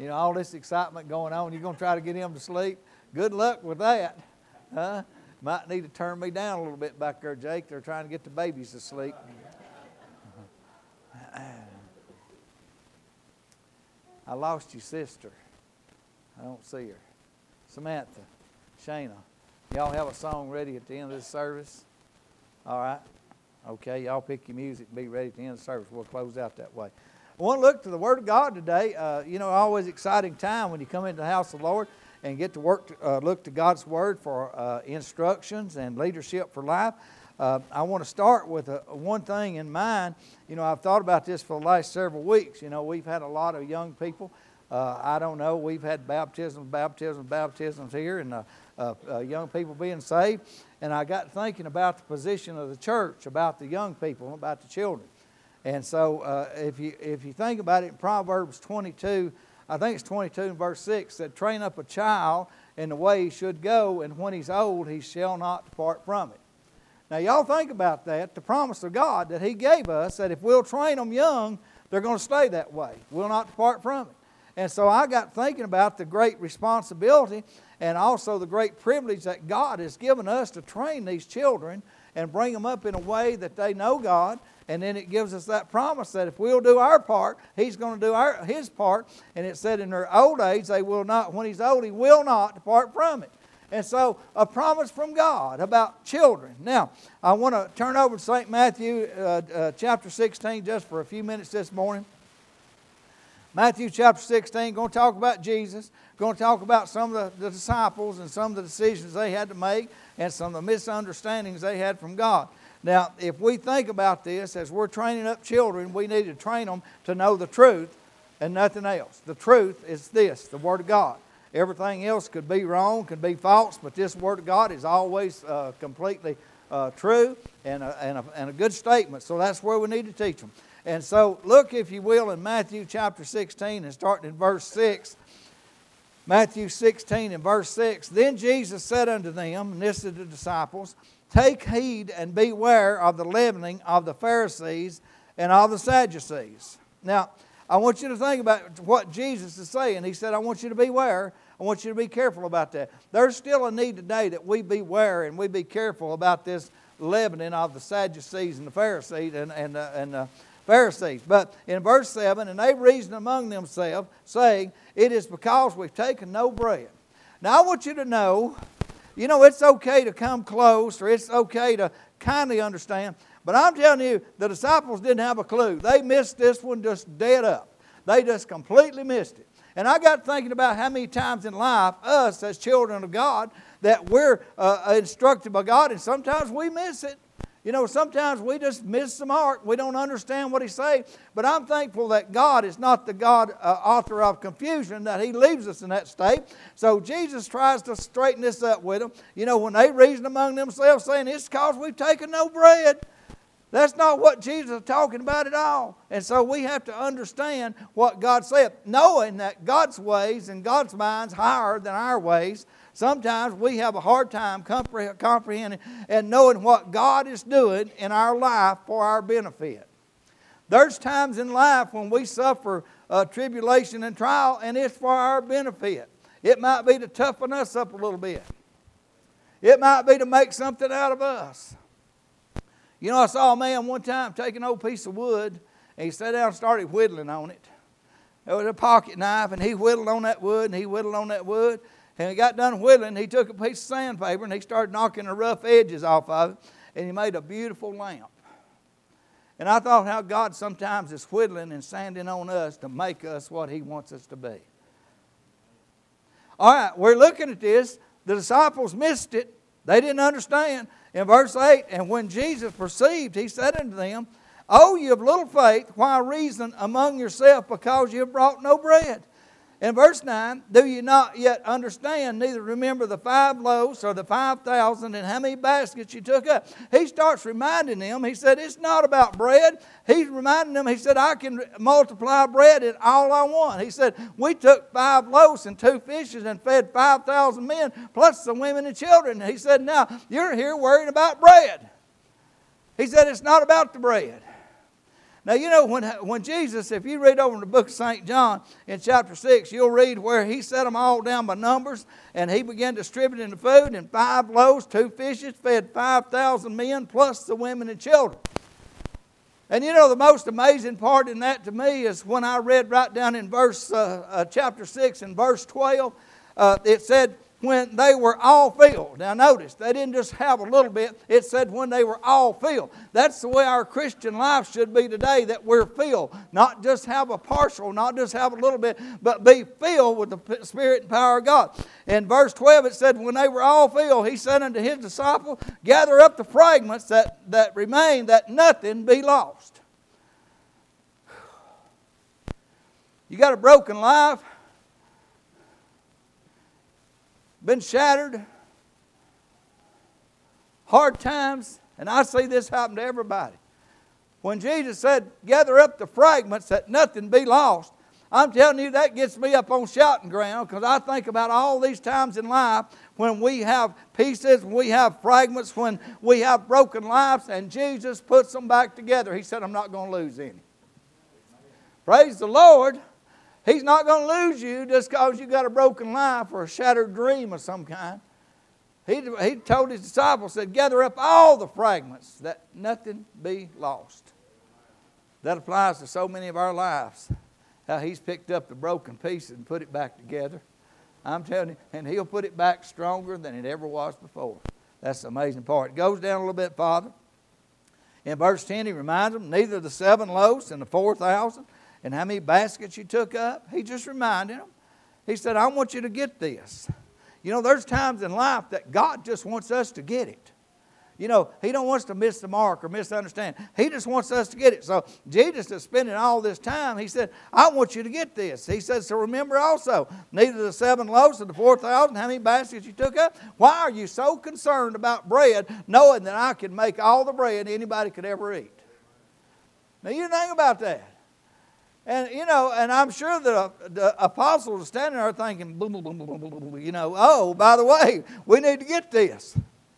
All this excitement going on. You're going to try to get him to sleep? Good luck with that. Might need to turn me down a little bit back there, Jake. They're trying to get the babies to sleep. I lost your sister. I don't see her. Samantha, Shayna, y'all have a song ready at the end of this service? All right. Okay, y'all pick your music and be ready at the end of the service. We'll close out that way. I want to look to the Word of God today. Always exciting time when you come into the house of the Lord and get to look to God's Word for instructions and leadership for life. I want to start with one thing in mind. I've thought about this for the last several weeks. We've had a lot of young people. We've had baptisms here, and young people being saved. And I got thinking about the position of the church, about the young people, about the children. And so if you think about it, in Proverbs 22, I think it's 22 and verse 6, that train up a child in the way he should go, and when he's old, he shall not depart from it. Now, y'all think about that, the promise of God that He gave us, that if we'll train them young, they're going to stay that way. We'll not depart from it. And so I got thinking about the great responsibility and also the great privilege that God has given us to train these children and bring them up in a way that they know God. And then it gives us that promise that if we'll do our part, He's going to do His part. And it said in their old age, they will not, when he's old, he will not depart from it. And so a promise from God about children. Now, I want to turn over to St. Matthew chapter 16 just for a few minutes this morning. Matthew chapter 16, going to talk about Jesus, going to talk about some of the disciples and some of the decisions they had to make and some of the misunderstandings they had from God. Now, if we think about this, as we're training up children, we need to train them to know the truth and nothing else. The truth is this, the Word of God. Everything else could be wrong, could be false, but this Word of God is always completely true and a good statement. So that's where we need to teach them. And so look, if you will, in Matthew chapter 16 and starting in verse 6. Matthew 16 and verse 6. Then Jesus said unto them, and this is the disciples, take heed and beware of the leavening of the Pharisees and of the Sadducees. Now, I want you to think about what Jesus is saying. He said, I want you to beware. I want you to be careful about that. There's still a need today that we beware and we be careful about this leavening of the Sadducees and the Pharisees and the Pharisees. But in verse 7, and they reasoned among themselves, saying, it is because we've taken no bread. Now I want you to know, it's okay to come close, or it's okay to kindly understand. But I'm telling you, the disciples didn't have a clue. They missed this one just dead up. They just completely missed it. And I got thinking about how many times in life, us as children of God, that we're instructed by God, and sometimes we miss it. Sometimes we just miss the mark. We don't understand what He's saying. But I'm thankful that God is not the God author of confusion, that He leaves us in that state. So Jesus tries to straighten this up with them. When they reason among themselves saying, it's because we've taken no bread. That's not what Jesus is talking about at all. And so we have to understand what God said, knowing that God's ways and God's mind's higher than our ways. Sometimes we have a hard time comprehending and knowing what God is doing in our life for our benefit. There's times in life when we suffer tribulation and trial, and it's for our benefit. It might be to toughen us up a little bit. It might be to make something out of us. I saw a man one time take an old piece of wood, and he sat down and started whittling on it. There was a pocket knife, and he whittled on that wood, and he whittled on that wood. And he got done whittling, he took a piece of sandpaper, and he started knocking the rough edges off of it, and he made a beautiful lamp. And I thought how God sometimes is whittling and sanding on us to make us what He wants us to be. All right, we're looking at this. The disciples missed it. They didn't understand. In verse 8, and when Jesus perceived, He said unto them, O you of little faith, why reason among yourselves because you have brought no bread? In verse 9, do you not yet understand, neither remember the 5 loaves or the 5,000 and how many baskets you took up? He starts reminding them, he said, it's not about bread. He's reminding them, he said, I can multiply bread at all I want. He said, we took 5 loaves and 2 fishes and fed 5,000 men, plus the women and children. He said, now you're here worrying about bread. He said, it's not about the bread. Now, you know, when Jesus, if you read over in the book of St. John in chapter 6, you'll read where he set them all down by numbers, and he began distributing the food, and 5 loaves, 2 fishes, fed 5,000 men, plus the women and children. And you know, the most amazing part in that to me is when I read right down in chapter 6 and verse 12, it said, when they were all filled. Now notice, they didn't just have a little bit. It said when they were all filled. That's the way our Christian life should be today, that we're filled. Not just have a partial, not just have a little bit, but be filled with the Spirit and power of God. In verse 12 it said, when they were all filled, he said unto his disciples, gather up the fragments that remain, that nothing be lost. You got a broken life, been shattered, hard times, and I see this happen to everybody. When Jesus said, gather up the fragments that nothing be lost, I'm telling you that gets me up on shouting ground, because I think about all these times in life when we have pieces, when we have fragments, when we have broken lives, and Jesus puts them back together. He said, I'm not going to lose any. Praise the Lord. He's not going to lose you just because you got a broken life or a shattered dream of some kind. He told his disciples, said, gather up all the fragments that nothing be lost. That applies to so many of our lives. How he's picked up the broken pieces and put it back together. I'm telling you, and he'll put it back stronger than it ever was before. That's the amazing part. It goes down a little bit farther. In verse 10, he reminds them, neither the 7 loaves and the 4,000, and how many baskets you took up. He just reminded them. He said, I want you to get this. You know, there's times in life that God just wants us to get it. You know, He don't want us to miss the mark or misunderstand. He just wants us to get it. So Jesus is spending all this time. He said, I want you to get this. He says, so remember also, neither the 7 loaves and the 4,000, how many baskets you took up. Why are you so concerned about bread, knowing that I can make all the bread anybody could ever eat? Now you think about that. And, you know, and I'm sure the apostles are standing there thinking, boom, boom, boom, boom, boom, boom, you know, oh, by the way, we need to get this.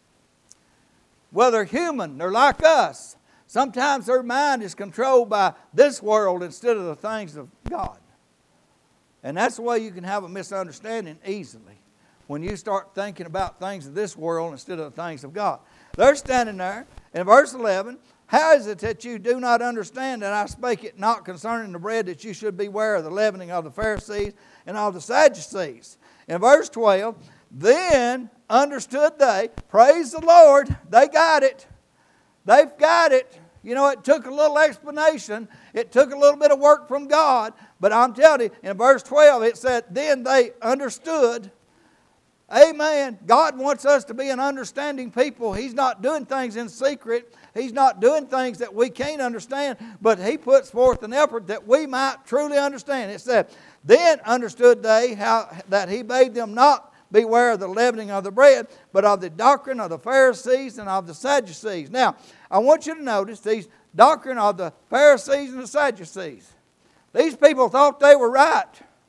Well, they're human. They're like us. Sometimes their mind is controlled by this world instead of the things of God. And that's the way you can have a misunderstanding easily, when you start thinking about things of this world instead of the things of God. They're standing there in verse 11. How is it that you do not understand that I spake it not concerning the bread, that you should beware of the leavening of the Pharisees and of the Sadducees? In verse 12, then understood they, praise the Lord, they got it. They've got it. You know, it took a little explanation. It took a little bit of work from God. But I'm telling you, in verse 12 it said, then they understood. Amen. God wants us to be an understanding people. He's not doing things in secret. He's not doing things that we can't understand, but He puts forth an effort that we might truly understand. It said, then understood they how that He bade them not beware of the leavening of the bread, but of the doctrine of the Pharisees and of the Sadducees. Now, I want you to notice these doctrine of the Pharisees and the Sadducees. These people thought they were right.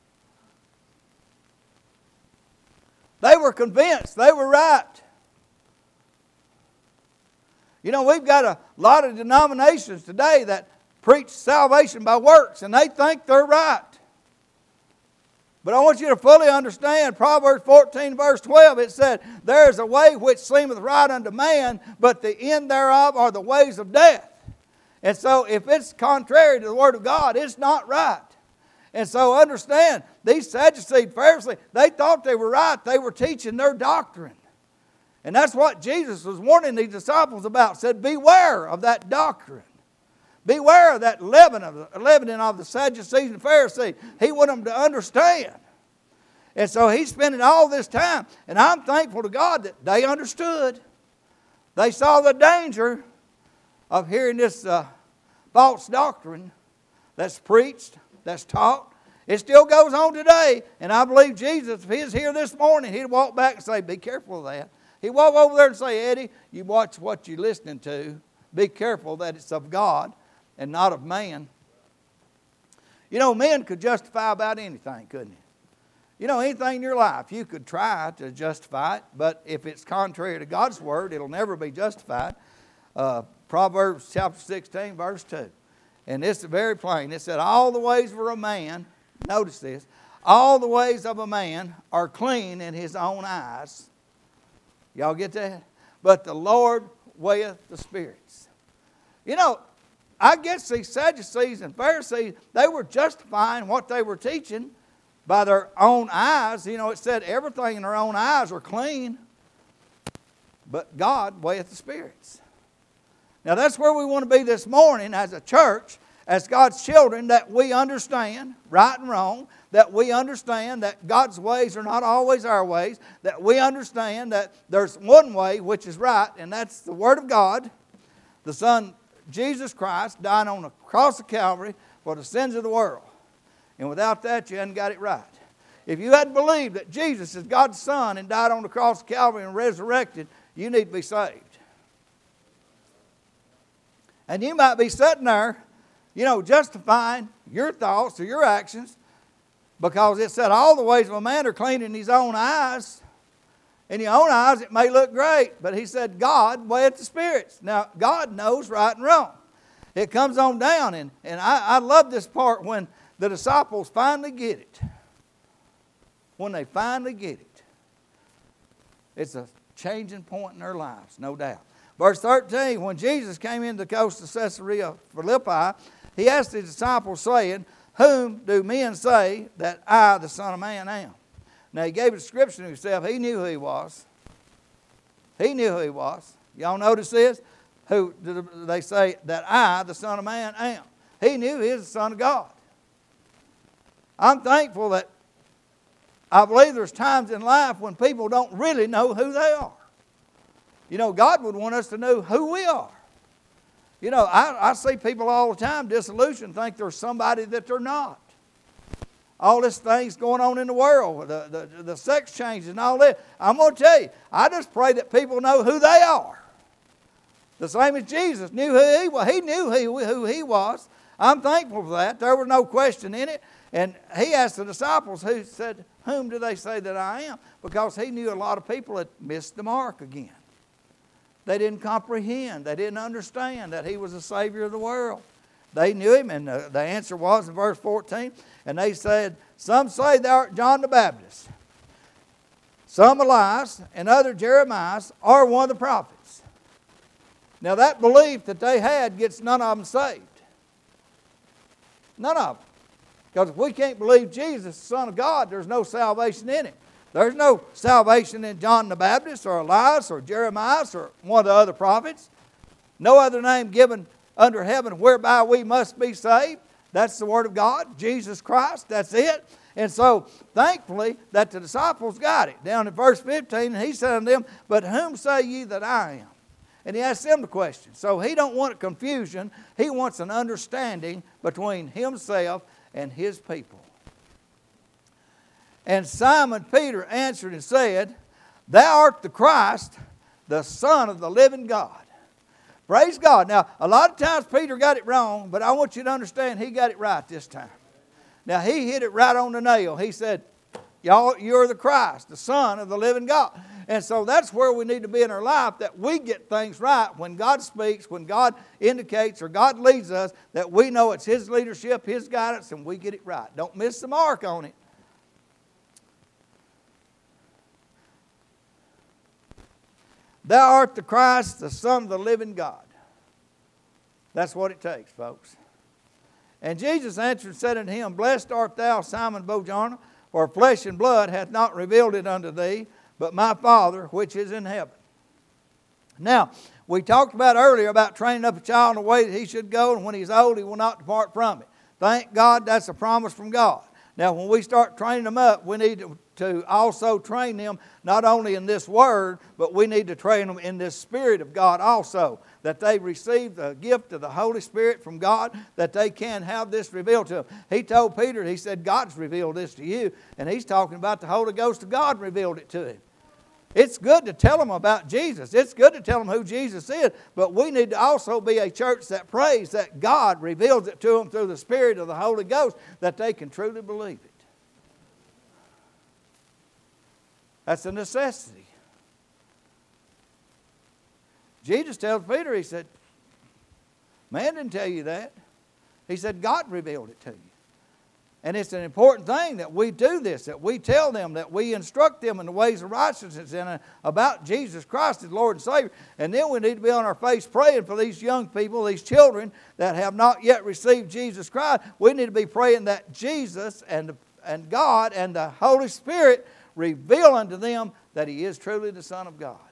They were convinced they were right. You know, we've got a lot of denominations today that preach salvation by works, and they think they're right. But I want you to fully understand, Proverbs 14 verse 12, it said, there is a way which seemeth right unto man, but the end thereof are the ways of death. And so if it's contrary to the Word of God, it's not right. And so understand, these Sadducees, Pharisees, they thought they were right. They were teaching their doctrine. And that's what Jesus was warning these disciples about. Said, beware of that doctrine. Beware of that leavening of the Sadducees and Pharisees. He wanted them to understand. And so He's spending all this time. And I'm thankful to God that they understood. They saw the danger of hearing this false doctrine that's preached, that's taught. It still goes on today. And I believe Jesus, if He was here this morning, He'd walk back and say, be careful of that. He'd walk over there and say, Eddie, you watch what you're listening to. Be careful that it's of God and not of man. You know, men could justify about anything, couldn't you? You know, anything in your life, you could try to justify it, but if it's contrary to God's Word, it'll never be justified. Proverbs chapter 16, verse 2. And this is very plain. It said, all the ways of a man, notice this, all the ways of a man are clean in his own eyes. Y'all get that? But the Lord weigheth the spirits. You know, I guess these Sadducees and Pharisees, they were justifying what they were teaching by their own eyes. You know, it said everything in their own eyes were clean. But God weigheth the spirits. Now that's where we want to be this morning as a church, as God's children, that we understand right and wrong, that we understand that God's ways are not always our ways, that we understand that there's one way which is right, and that's the Word of God, the Son Jesus Christ dying on the cross of Calvary for the sins of the world. And without that, you hadn't got it right. If you hadn't believed that Jesus is God's Son and died on the cross of Calvary and resurrected, you need to be saved. And you might be sitting there, you know, justifying your thoughts or your actions because it said all the ways of a man are clean in his own eyes. In your own eyes, it may look great, but he said God weigheth the spirits. Now, God knows right and wrong. It comes on down, and I love this part when the disciples finally get it. When they finally get it. It's a changing point in their lives, no doubt. Verse 13, when Jesus came into the coast of Caesarea Philippi, he asked his disciples, saying, whom do men say that I, the Son of Man, am? Now, he gave a description of himself. He knew who he was. He knew who he was. Y'all notice this? Who do they say that I, the Son of Man, am? He knew he was the Son of God. I'm thankful that I believe there's times in life when people don't really know who they are. You know, God would want us to know who we are. You know, I see people all the time disillusioned, think they're somebody that they're not. All this things going on in the world, the sex changes and all that. I'm going to tell you, I just pray that people know who they are. The same as Jesus knew who he was. He knew who he was. I'm thankful for that. There was no question in it. And he asked the disciples, who said, whom do they say that I am? Because he knew a lot of people had missed the mark again. They didn't comprehend. They didn't understand that he was the Savior of the world. They knew him, and the answer was in verse 14, and they said, some say thou art John the Baptist, some Elias, and other Jeremiah, or one of the prophets. Now that belief that they had gets none of them saved. None of them. Because if we can't believe Jesus, the Son of God, there's no salvation in it. There's no salvation in John the Baptist or Elias or Jeremiah or one of the other prophets. No other name given under heaven whereby we must be saved. That's the Word of God, Jesus Christ, that's it. And so, thankfully, that the disciples got it. Down in verse 15, and he said unto them, but whom say ye that I am? And he asked them the question. So he don't want confusion. He wants an understanding between himself and his people. And Simon Peter answered and said, thou art the Christ, the Son of the living God. Praise God. Now, a lot of times Peter got it wrong, but I want you to understand he got it right this time. Now, he hit it right on the nail. He said, y'all, you're the Christ, the Son of the living God. And so that's where we need to be in our life, that we get things right when God speaks, when God indicates or God leads us, that we know it's His leadership, His guidance, and we get it right. Don't miss the mark on it. Thou art the Christ, the Son of the living God. That's what it takes, folks. And Jesus answered and said unto him, blessed art thou, Simon Bar-Jonah, for flesh and blood hath not revealed it unto thee, but my Father which is in heaven. Now, we talked about earlier about training up a child in the way that he should go, and when he's old, he will not depart from it. Thank God that's a promise from God. Now, when we start training them up, we need to also train them not only in this Word, but we need to train them in this Spirit of God also, that they receive the gift of the Holy Spirit from God, that they can have this revealed to them. He told Peter, he said, God's revealed this to you, and he's talking about the Holy Ghost of God revealed it to him. It's good to tell them about Jesus. It's good to tell them who Jesus is, but we need to also be a church that prays that God reveals it to them through the Spirit of the Holy Ghost, that they can truly believe it. That's a necessity. Jesus tells Peter, he said, man didn't tell you that. He said, God revealed it to you. And it's an important thing that we do this, that we tell them, that we instruct them in the ways of righteousness and about Jesus Christ as Lord and Savior. And then we need to be on our face praying for these young people, these children that have not yet received Jesus Christ. We need to be praying that Jesus and God and the Holy Spirit reveal unto them that He is truly the Son of God.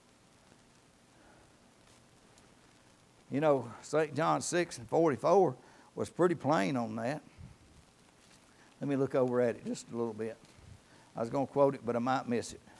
You know, St. John 6:44 was pretty plain on that. Let me look over at it just a little bit. I was going to quote it, but I might miss it.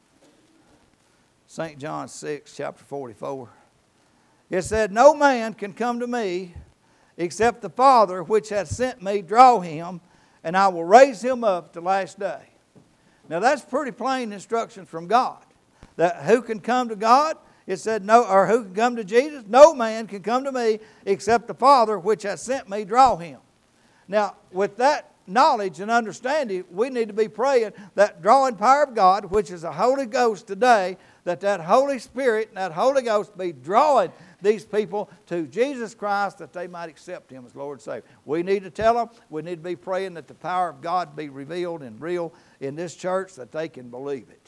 St. John 6, chapter 44. It said, "No man can come to me except the Father which hath sent me draw him, and I will raise him up the last day." Now that's pretty plain instructions from God. That who can come to God? It said no, or who can come to Jesus? No man can come to me except the Father which hath sent me draw him. Now with that knowledge and understanding, we need to be praying that drawing power of God, which is the Holy Ghost today, that Holy Spirit and that Holy Ghost be drawing these people to Jesus Christ, that they might accept Him as Lord and Savior. We need to tell them, we need to be praying that the power of God be revealed and real in this church, that they can believe it.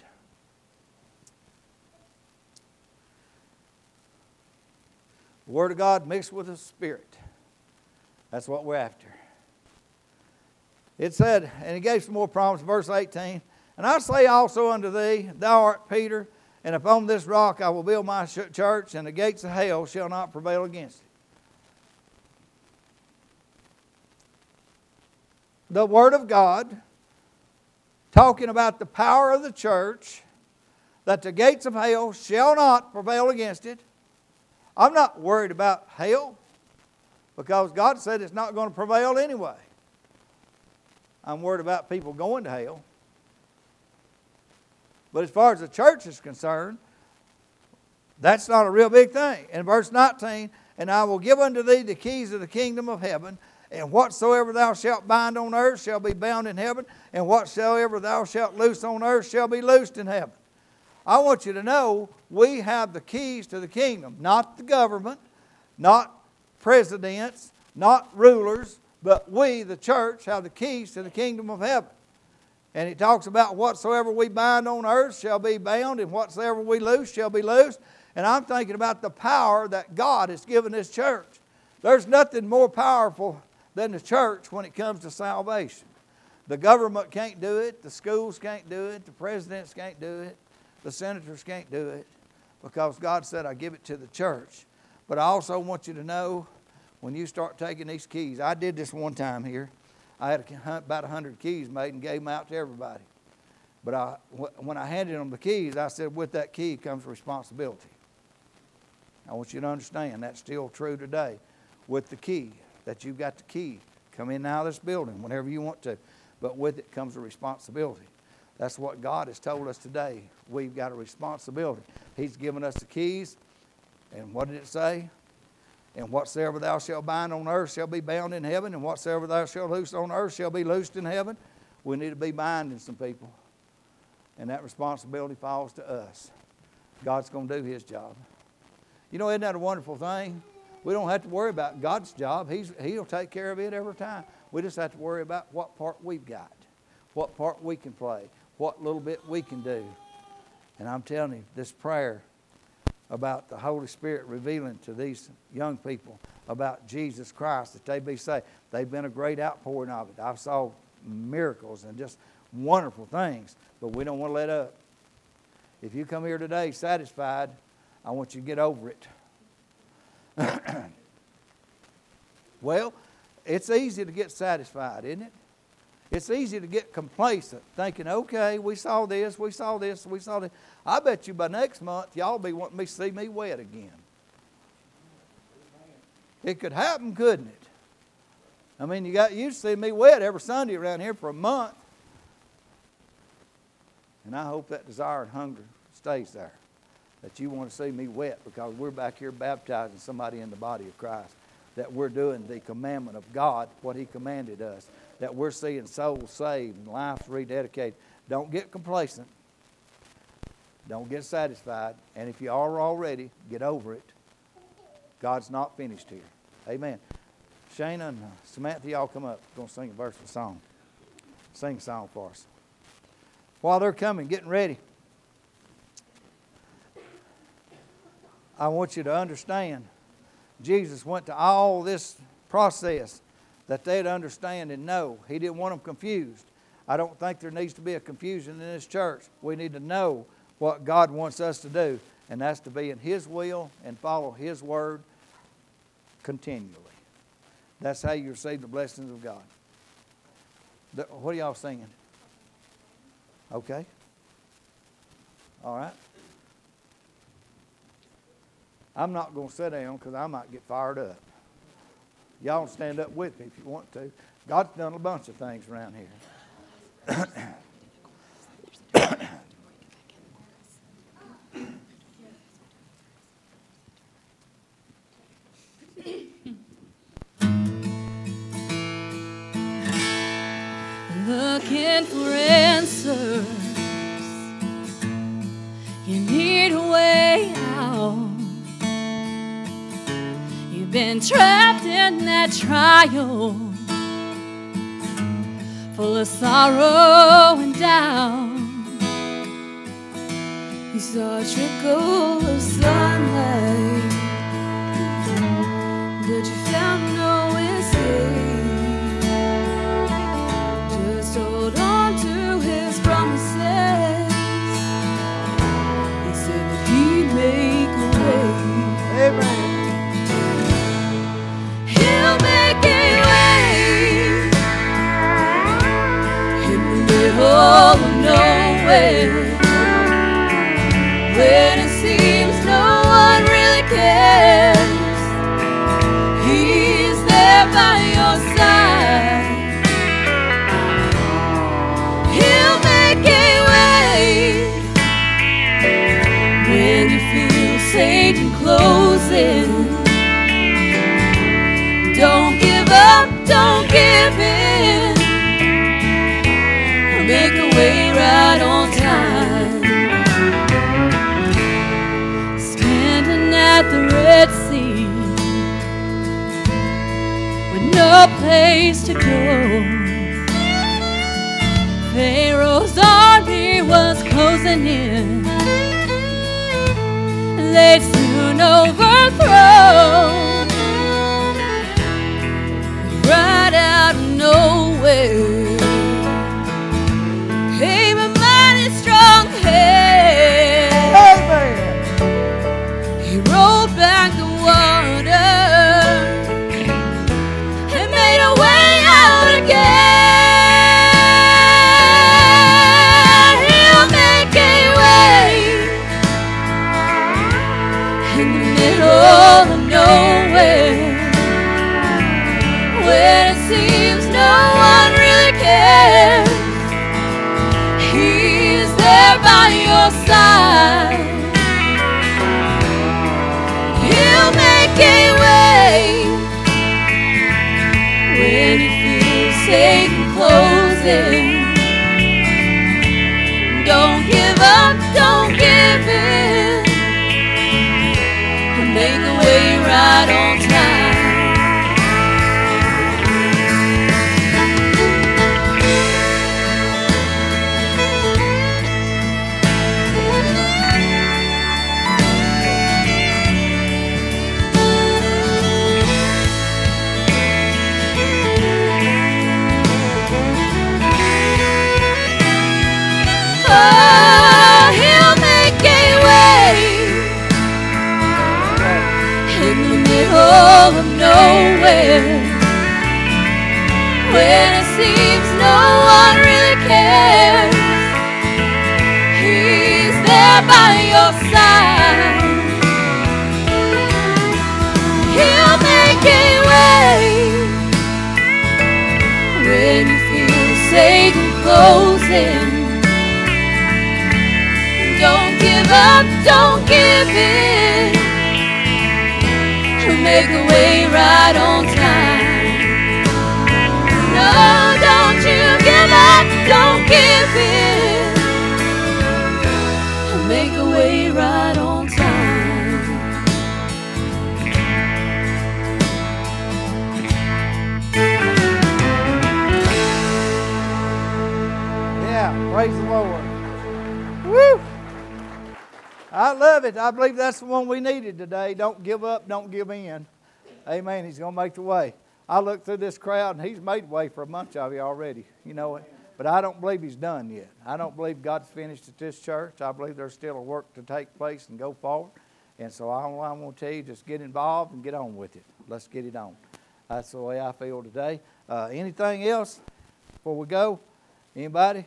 The Word of God mixed with the Spirit. That's what we're after. It said, and He gave some more promise, verse 18, "And I say also unto thee, thou art Peter, and upon this rock I will build my church, and the gates of hell shall not prevail against it." The Word of God, talking about the power of the church, that the gates of hell shall not prevail against it. I'm not worried about hell, because God said it's not going to prevail anyway. I'm worried about people going to hell. But as far as the church is concerned, that's not a real big thing. In verse 19, "And I will give unto thee the keys of the kingdom of heaven, and whatsoever thou shalt bind on earth shall be bound in heaven, and whatsoever thou shalt loose on earth shall be loosed in heaven." I want you to know we have the keys to the kingdom, not the government, not presidents, not rulers, but we, the church, have the keys to the kingdom of heaven. And it talks about whatsoever we bind on earth shall be bound, and whatsoever we loose shall be loosed. And I'm thinking about the power that God has given this church. There's nothing more powerful than the church when it comes to salvation. The government can't do it. The schools can't do it. The presidents can't do it. The senators can't do it, because God said, "I give it to the church." But I also want you to know, when you start taking these keys, I did this one time here. I had about 100 keys made and gave them out to everybody. But when I handed them the keys, I said, with that key comes responsibility. I want you to understand that's still true today. With the key, that you've got the key. Come in and out of this building whenever you want to. But with it comes a responsibility. That's what God has told us today. We've got a responsibility. He's given us the keys. And what did it say? "And whatsoever thou shalt bind on earth shall be bound in heaven, and whatsoever thou shalt loose on earth shall be loosed in heaven." We need to be binding some people. And that responsibility falls to us. God's going to do His job. You know, isn't that a wonderful thing? We don't have to worry about God's job. He'll take care of it every time. We just have to worry about what part we've got, what part we can play, what little bit we can do. And I'm telling you, this prayer about the Holy Spirit revealing to these young people about Jesus Christ, that they be saved. They've been a great outpouring of it. I saw miracles and just wonderful things, but we don't want to let up. If you come here today satisfied, I want you to get over it. Well, it's easy to get satisfied, isn't it? It's easy to get complacent, thinking, okay, we saw this, we saw this, we saw this. I bet you by next month, y'all be wanting me to see me wet again. It could happen, couldn't it? I mean, you got used to see me wet every Sunday around here for a month. And I hope that desire and hunger stays there, that you want to see me wet, because we're back here baptizing somebody in the body of Christ, that we're doing the commandment of God, what He commanded us, that we're seeing souls saved and lives rededicated. Don't get complacent. Don't get satisfied. And if you are already, get over it. God's not finished here. Amen. Shana and Samantha, y'all come up. We're going to sing a verse of a song. Sing a song for us. While they're coming, getting ready, I want you to understand Jesus went to all this process that they'd understand and know. He didn't want them confused. I don't think there needs to be a confusion in this church. We need to know what God wants us to do, and that's to be in His will and follow His word continually. That's how you receive the blessings of God. What are y'all singing? Okay. All right. I'm not going to sit down because I might get fired up. Y'all stand up with me if you want to. God's done a bunch of things around here. Looking for answers, you need a way out. You've been trapped in that trial, full of sorrow and doubt. You saw a trickle of sunlight, but you found no escape. Just hold on to His promises. He said that He'd make a way. Amen. He'll make a way in the middle of nowhere, when it seems no one really cares. He's there by your side. He'll make a way when you feel Satan closing. Don't give up, don't give in. He'll make a way right on time. Standing at the Red Sea with no place to go, Pharaoh's army was closing in. They'd soon overthrow. Right out of nowhere came a mighty strong hand. Amen. He rolled back the water and made a way out again. He'll make a way in the middle of nowhere, when it seems no one really cares. He's there by your side. He'll make a way when you feel Satan closing. Don't give up, don't give in. He'll make a way right on time. He'll make a way in the middle of nowhere, when it seems no one really cares. He's there by your side. He'll make a way when you feel Satan closing. Don't give up, don't give in. He'll make a way right on time. No, don't you give up, don't give in. He'll make a way right on time. Praise the Lord. Woo! I love it. I believe that's the one we needed today. Don't give up. Don't give in. Amen. He's going to make the way. I look through this crowd, and He's made way for a bunch of you already. You know it. But I don't believe He's done yet. I don't believe God's finished at this church. I believe there's still a work to take place and go forward. And so all I want to tell you, just get involved and get on with it. Let's get it on. That's the way I feel today. Anything else before we go? Anybody?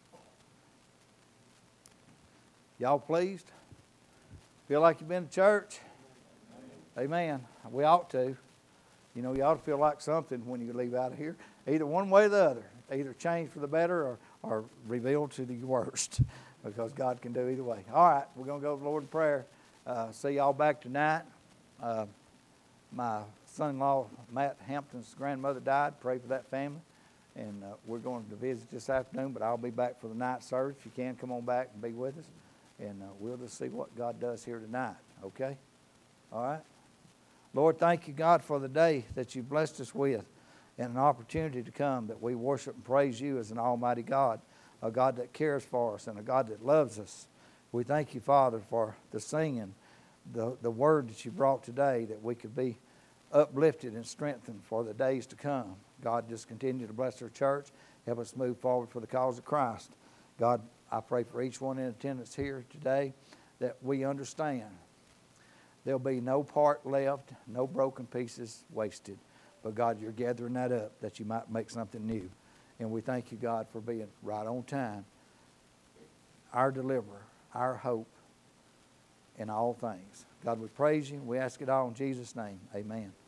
Y'all pleased? Feel like you've been to church? Amen. We ought to. You know, you ought to feel like something when you leave out of here. Either one way or the other. Either change for the better or reveal to the worst. Because God can do either way. All right, we're going to go to the Lord in prayer. See y'all back tonight. My son-in-law, Matt Hampton's grandmother died. Pray for that family. And we're going to visit this afternoon, but I'll be back for the night service. If you can, come on back and be with us. And we'll just see what God does here tonight. Okay? All right? Lord, thank you, God, for the day that you blessed us with and an opportunity to come that we worship and praise you as an almighty God, a God that cares for us and a God that loves us. We thank you, Father, for the singing, the word that you brought today, that we could be uplifted and strengthened for the days to come. God, just continue to bless our church. Help us move forward for the cause of Christ. God, I pray for each one in attendance here today that we understand there'll be no part left, no broken pieces wasted. But God, you're gathering that up that you might make something new. And we thank you, God, for being right on time, our deliverer, our hope in all things. God, we praise you. We ask it all in Jesus' name. Amen.